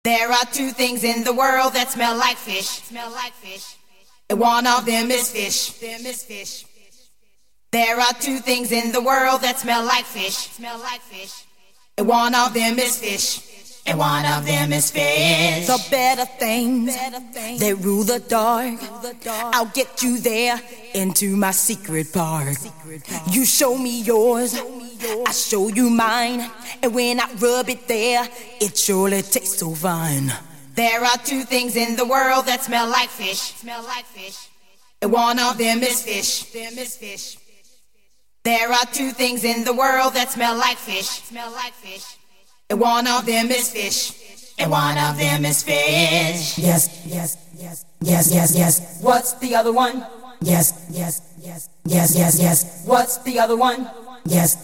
There are two things in the world that smell like fish. Smell like fish. And one of them is fish. Fish. There are two things in the world that smell like fish. Smell like fish. And one of them is fish. And one of them is fish. The better things, they rule the dark. I'll get you there into my secret park. You show me yours, I show you mine. And when I rub it there, it surely tastes so fine. There are two things in the world that smell like fish. Smell like fish. And one of them is fish. There are two things in the world that smell like fish. Smell like fish. And one of them is fish. And one of them is fish. Yes. What's the other one? Yes. What's the other one? Yes.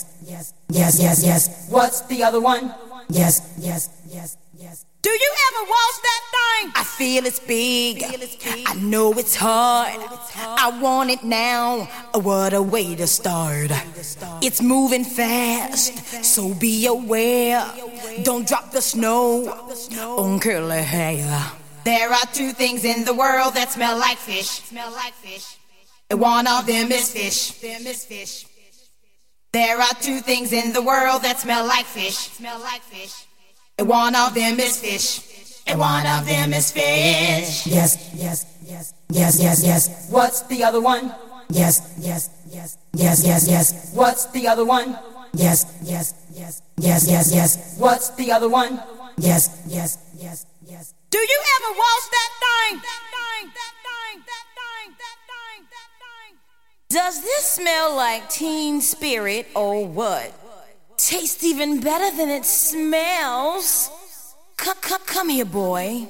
What's the other one? Yes. Do you ever watch that thing? I feel it's big. I know it's hard. I want it now. What a way to start. It's moving fast, so be aware. Don't drop the snow on curly hair. There are two things in the world that smell like fish. Smell like fish. And one of them is fish. There are two things in the world that smell like fish. Smell like fish. And one of them is fish. And one of them is fish. Yes. What's the other one? Yes. What's the other one? Yes. What's the other one? Yes. Do you ever watch that thing? Does this smell like Teen Spirit or what? Tastes even better than it smells. Come here, boy.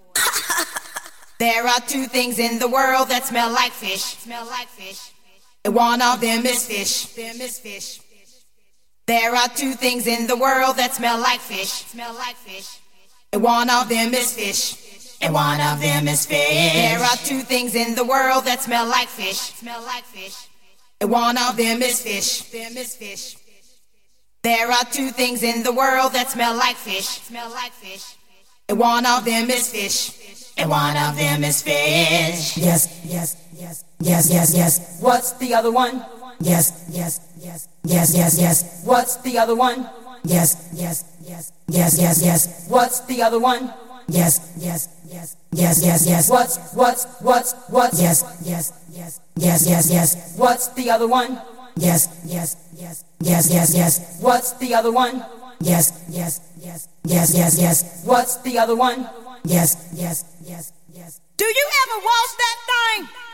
There are two things in the world that smell like fish. Smell like fish. And one of them is fish. There are two things in the world that smell like fish. Smell like fish. And one of them is fish. And one of them is fish. There are two things in the world that smell like fish. Smell like fish. And one of them is fish. There are two things in the world that smell like fish. Smell like fish. And one of them is fish. And one of them is fish. Yes. What's the other one? Yes. What's the other one? Yes. What's the other one? Yes. What's yes. What's the other one? Yes. What's the other one? Yes. What's the other one? Yes. Do you ever watch that thing?